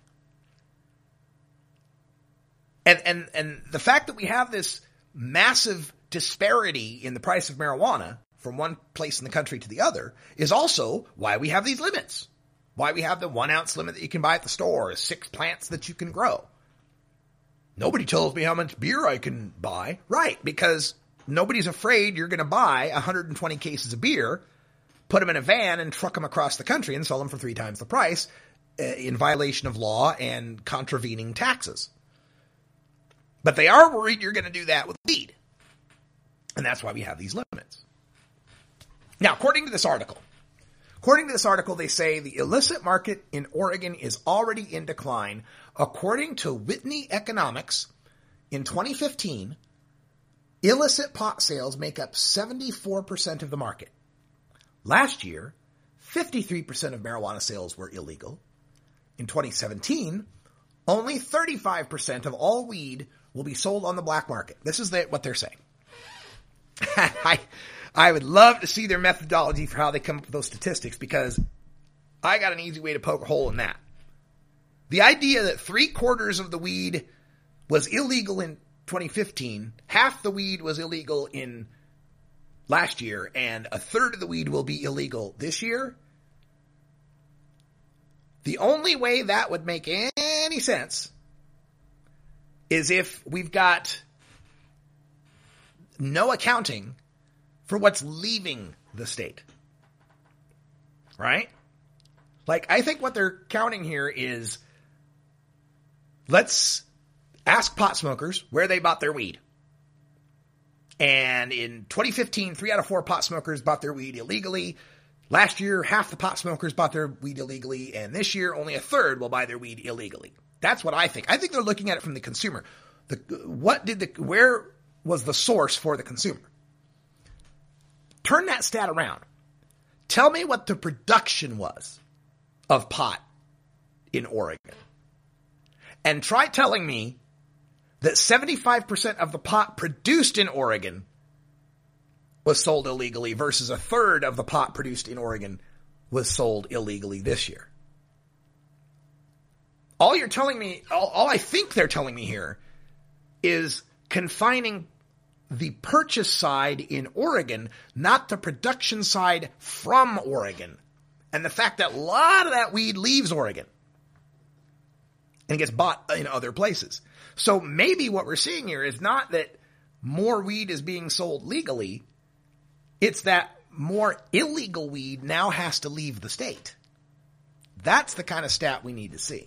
And, and, and the fact that we have this massive disparity in the price of marijuana from one place in the country to the other is also why we have these limits. Why we have the one ounce limit that you can buy at the store, six plants that you can grow. Nobody tells me how much beer I can buy. Right, because nobody's afraid you're going to buy one hundred twenty cases of beer, put them in a van and truck them across the country and sell them for three times the price uh, in violation of law and contravening taxes. But they are worried you're going to do that with weed. And that's why we have these limits. Now, according to this article, according to this article, they say the illicit market in Oregon is already in decline. According to Whitney Economics, in twenty fifteen, illicit pot sales make up seventy-four percent of the market. Last year, fifty-three percent of marijuana sales were illegal. In twenty seventeen, only thirty-five percent of all weed will be sold on the black market. This is the, what they're saying. I, I would love to see their methodology for how they come up with those statistics, because I got an easy way to poke a hole in that. The idea that three quarters of the weed was illegal in twenty fifteen, half the weed was illegal in last year, and a third of the weed will be illegal this year. The only way that would make any sense is if we've got no accounting for what's leaving the state. Right? Like, I think what they're counting here is, let's ask pot smokers where they bought their weed. And in twenty fifteen, three out of four pot smokers bought their weed illegally. Last year, half the pot smokers bought their weed illegally. And this year, only a third will buy their weed illegally. That's what I think. I think they're looking at it from the consumer. The, what did the, where was the source for the consumer? Turn that stat around. Tell me what the production was of pot in Oregon. And try telling me that seventy-five percent of the pot produced in Oregon was sold illegally versus a third of the pot produced in Oregon was sold illegally this year. All you're telling me, all, all I think they're telling me here is confining the purchase side in Oregon, not the production side from Oregon. And the fact that a lot of that weed leaves Oregon and gets bought in other places. So maybe what we're seeing here is not that more weed is being sold legally. It's that more illegal weed now has to leave the state. That's the kind of stat we need to see.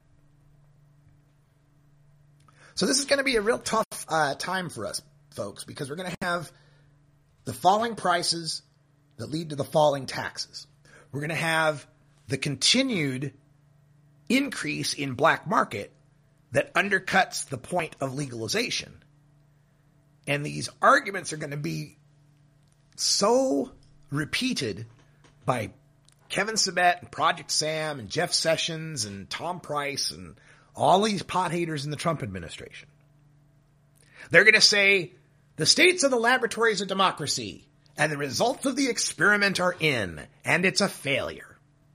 So this is going to be a real tough uh, time for us, folks, because we're going to have the falling prices that lead to the falling taxes. We're going to have the continued increase in black market that undercuts the point of legalization. And these arguments are going to be so repeated by Kevin Sabet and Project Sam and Jeff Sessions and Tom Price and all these pot haters in the Trump administration. They're going to say the states are the laboratories of democracy and the results of the experiment are in and it's a failure.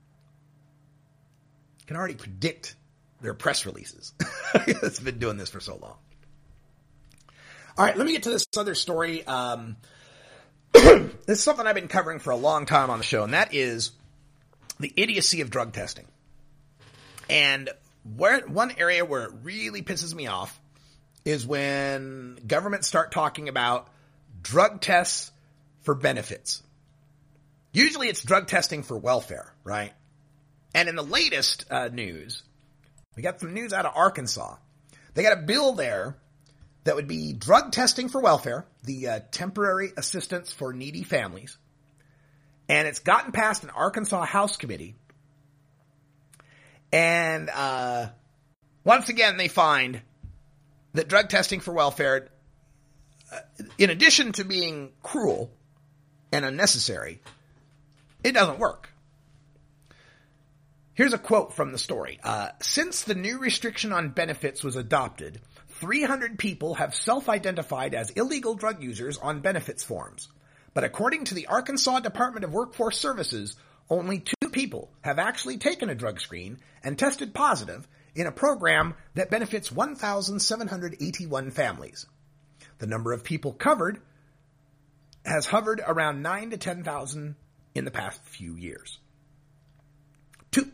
You can already predict their press releases. It's been doing this for so long. All right, let me get to this other story. Um, this is something I've been covering for a long time on the show, and that is the idiocy of drug testing. And where one area where it really pisses me off is when governments start talking about drug tests for benefits. Usually it's drug testing for welfare, right? And in the latest uh, news, we got some news out of Arkansas. They got a bill there that would be drug testing for welfare, the uh, temporary assistance for needy families. And it's gotten past an Arkansas House committee. And uh, once again, they find that drug testing for welfare, uh, in addition to being cruel and unnecessary, it doesn't work. Here's a quote from the story. Uh, Since the new restriction on benefits was adopted, three hundred people have self-identified as illegal drug users on benefits forms. But according to the Arkansas Department of Workforce Services, only two people have actually taken a drug screen and tested positive in a program that benefits one thousand seven hundred eighty-one families. The number of people covered has hovered around nine to ten thousand in the past few years. Two.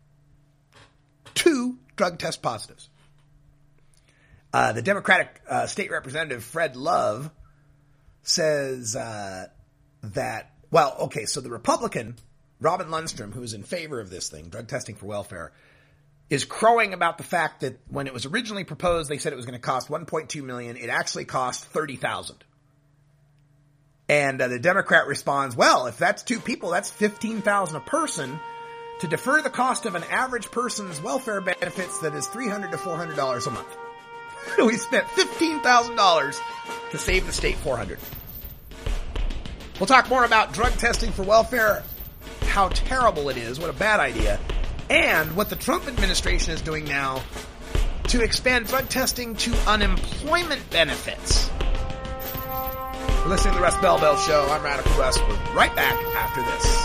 Two drug test positives. Uh, the Democratic uh, State Representative Fred Love says uh, that, well, okay, so the Republican, Robin Lundstrom, who's in favor of this thing, drug testing for welfare, is crowing about the fact that when it was originally proposed, they said it was going to cost one point two million dollars. It actually cost thirty thousand dollars. And uh, the Democrat responds, well, if that's two people, that's fifteen thousand dollars a person to defer the cost of an average person's welfare benefits that is three hundred to four hundred dollars a month. We spent fifteen thousand dollars to save the state four hundred dollars. We'll talk more about drug testing for welfare, how terrible it is, what a bad idea, and what the Trump administration is doing now to expand drug testing to unemployment benefits. You're listening to the Russ Belville Show. I'm Radical Russ. We're right back after this.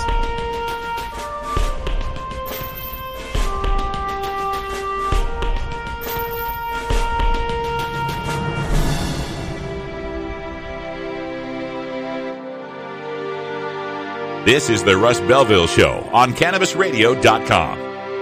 This is the Russ Belville Show on Cannabis Radio dot com.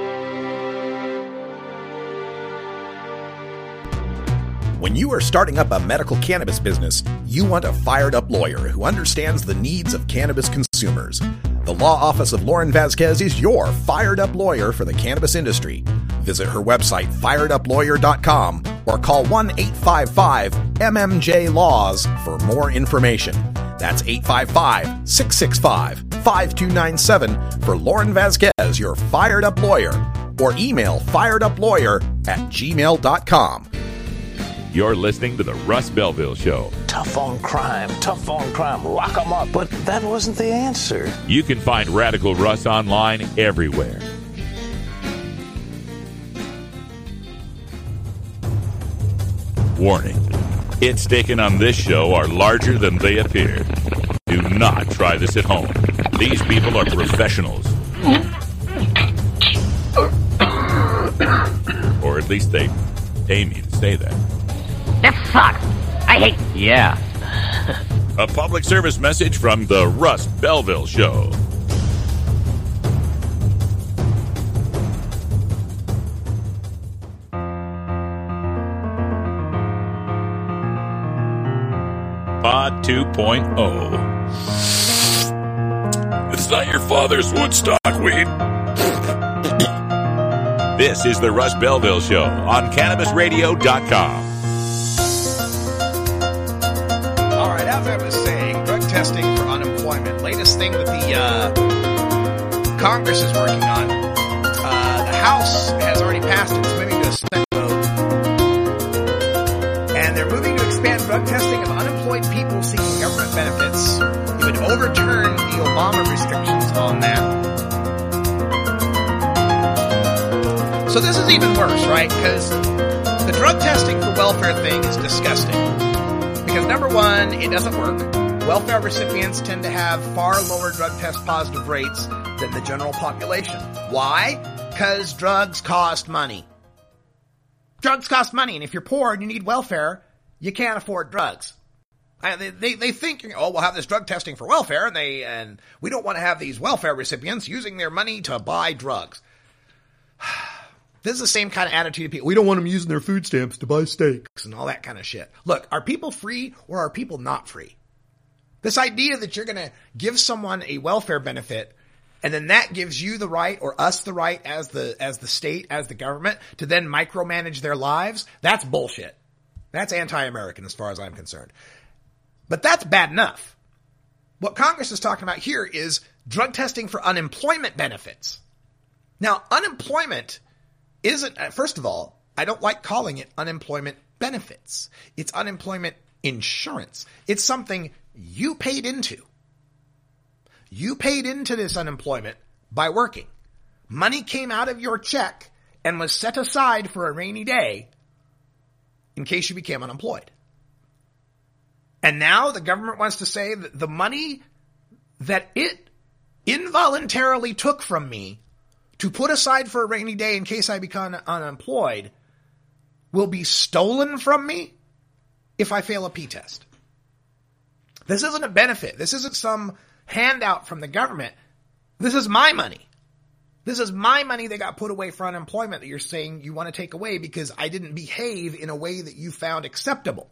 When you are starting up a medical cannabis business, you want a fired-up lawyer who understands the needs of cannabis consumers. The law office of Lauren Vasquez is your fired-up lawyer for the cannabis industry. Visit her website, fired up lawyer dot com, or call one eight five five M M J Laws for more information. That's eight five five, six six five, five two nine seven for Lauren Vasquez, your fired-up lawyer, or email fireduplawyer at gmail dot com. You're listening to the Russ Belville Show. Tough on crime, tough on crime, lock them up. But that wasn't the answer. You can find Radical Russ online everywhere. Warning. Hits taken on this show are larger than they appear. Do not try this at home. These people are professionals. Or at least they pay me to say that. This sucks. I hate... Yeah. A public service message from the Russ Belville Show. Pod two point oh. It's not your father's Woodstock weed. This is the Russ Belville Show on Cannabis Radio dot com. All right, as I was saying, drug testing for unemployment. Latest thing that the uh, Congress is working on. Uh, the House has already passed it. It's moving to a Senate vote. And they're moving to expand drug testing of unemployed people seeking government benefits. It would overturn the Obama restrictions on that. So this is even worse, right? Because the drug testing for welfare thing is disgusting. Because number one, it doesn't work. Welfare recipients tend to have far lower drug test positive rates than the general population. Why? Because drugs cost money. Drugs cost money, and if you're poor and you need welfare, you can't afford drugs. They, they, they think, oh, we'll have this drug testing for welfare, and they and we don't want to have these welfare recipients using their money to buy drugs. This is the same kind of attitude of people. We don't want them using their food stamps to buy steaks and all that kind of shit. Look, are people free or are people not free? This idea that you're going to give someone a welfare benefit and then that gives you the right or us the right as the as the state, as the government to then micromanage their lives, that's bullshit. That's anti-American as far as I'm concerned. But that's bad enough. What Congress is talking about here is drug testing for unemployment benefits. Now, unemployment isn't, first of all, I don't like calling it unemployment benefits. It's unemployment insurance. It's something you paid into. You paid into this unemployment by working. Money came out of your check and was set aside for a rainy day in case you became unemployed. And now the government wants to say that the money that it involuntarily took from me to put aside for a rainy day in case I become unemployed will be stolen from me if I fail a P-test. This isn't a benefit. This isn't some handout from the government. This is my money. This is my money that got put away for unemployment that you're saying you want to take away because I didn't behave in a way that you found acceptable.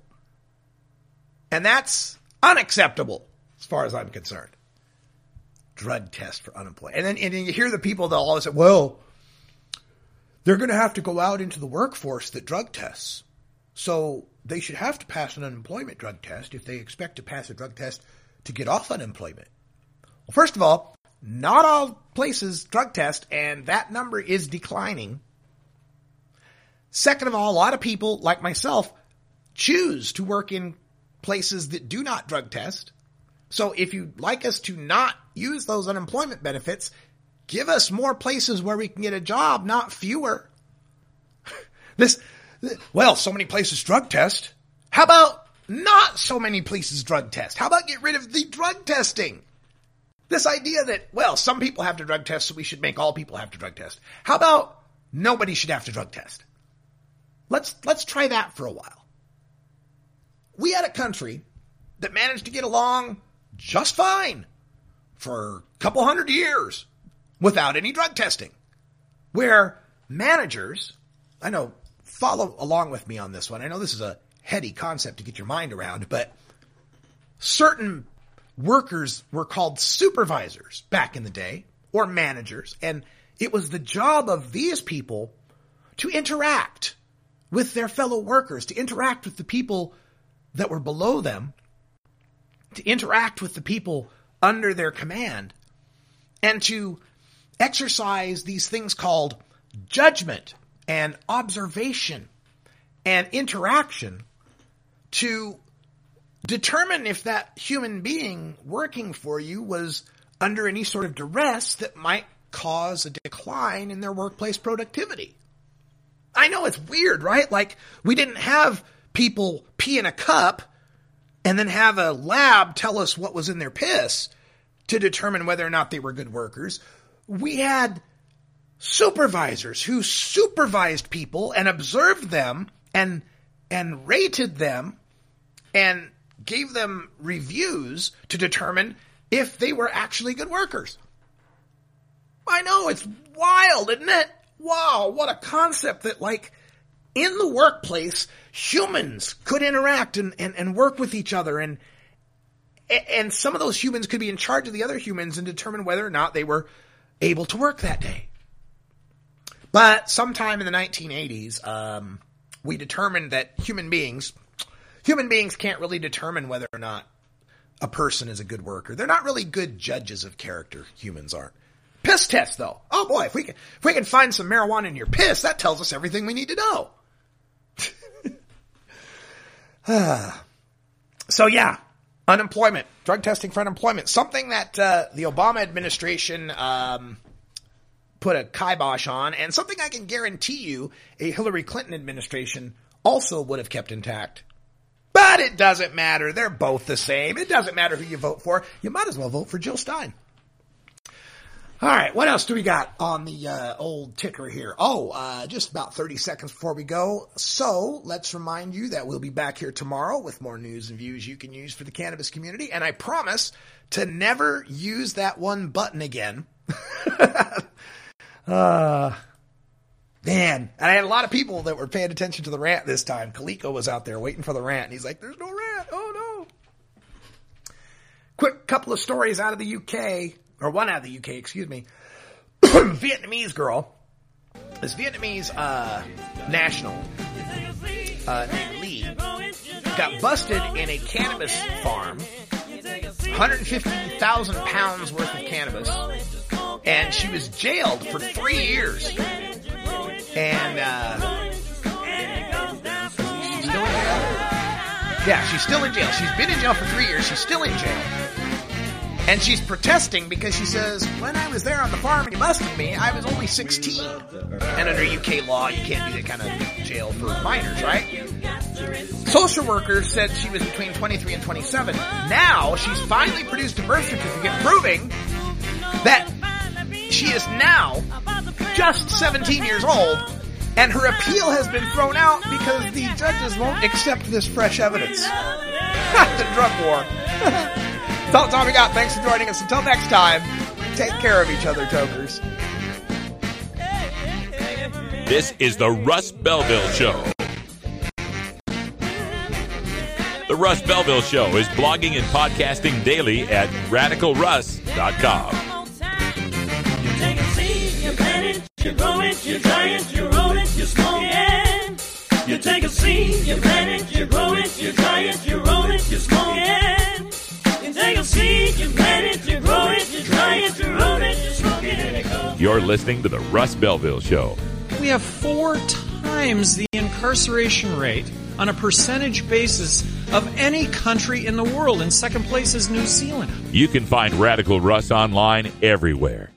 And that's unacceptable as far as I'm concerned. Drug test for unemployed. And then, and then you hear the people that all say, well, they're going to have to go out into the workforce that drug tests. So they should have to pass an unemployment drug test if they expect to pass a drug test to get off unemployment? Well, first of all, not all places drug test, and that number is declining. Second of all, a lot of people like myself choose to work in places that do not drug test. So if you'd like us to not use those unemployment benefits, give us more places where we can get a job, not fewer. This, well, so many places drug test. How about not so many places drug test? How about get rid of the drug testing? This idea that, well, some people have to drug test, so we should make all people have to drug test. How about nobody should have to drug test? Let's, let's try that for a while. We had a country that managed to get along just fine for a couple hundred years without any drug testing, where managers, I know, follow along with me on this one. I know this is a heady concept to get your mind around, but certain workers were called supervisors back in the day, or managers, and it was the job of these people to interact with their fellow workers, to interact with the people that were below them, to interact with the people under their command, and to exercise these things called judgment and observation and interaction to determine if that human being working for you was under any sort of duress that might cause a decline in their workplace productivity. I know it's weird, right? Like, we didn't have people pee in a cup and then have a lab tell us what was in their piss to determine whether or not they were good workers. We had supervisors who supervised people and observed them and and rated them and gave them reviews to determine if they were actually good workers. I know, it's wild, isn't it? Wow, what a concept that, like, in the workplace, humans could interact and, and, and work with each other, and and some of those humans could be in charge of the other humans and determine whether or not they were able to work that day. But sometime in the nineteen eighties, um, we determined that human beings, human beings can't really determine whether or not a person is a good worker. They're not really good judges of character. Humans aren't. Piss test, though. Oh boy, if we can, if we can find some marijuana in your piss, that tells us everything we need to know. So yeah, unemployment, drug testing for unemployment, something that uh, the Obama administration um, put a kibosh on, and something I can guarantee you a Hillary Clinton administration also would have kept intact. But it doesn't matter. They're both the same. It doesn't matter who you vote for. You might as well vote for Jill Stein. All right, what else do we got on the uh, old ticker here? Oh, uh, just about thirty seconds before we go. So let's remind you that we'll be back here tomorrow with more news and views you can use for the cannabis community. And I promise to never use that one button again. uh, man, and I had a lot of people that were paying attention to the rant this time. Kaliko was out there waiting for the rant, and he's like, there's no rant. Oh, no. Quick couple of stories out of the U K. Or one out of the U K, excuse me. Vietnamese girl. This Vietnamese uh, national uh, named Lee got busted in a cannabis farm. one hundred fifty thousand pounds worth of cannabis. And she was jailed for three years. And uh, she's still in jail? Yeah, she's still in jail. She's been in jail for three years. She's still in jail. And she's protesting because she says, when I was there on the farm and you busted me, I was only sixteen. And under U K law, you can't do that kind of jail for minors, right? Social workers said she was between twenty-three and twenty-seven. Now, she's finally produced a birth certificate proving that she is now just seventeen years old, and her appeal has been thrown out because the judges won't accept this fresh evidence. The drug war. That's all the time we got. Thanks for joining us. Until next time, take care of each other, tokers. This is the Russ Belville Show. The Russ Belville Show is blogging and podcasting daily at radical russ dot com. You take a seed, you plant it, you grow it, you dry it, you roll it, you smoke it. You take a seed, you plant it, you grow it, you dry it, you roll it, you smoke it. You take a a seed, you plant it, you grow it, you dry it, you roll it, you smoke it, and it goes. You're listening to the Russ Belville Show. We have four times the incarceration rate on a percentage basis of any country in the world. In second place is New Zealand. You can find Radical Russ online everywhere.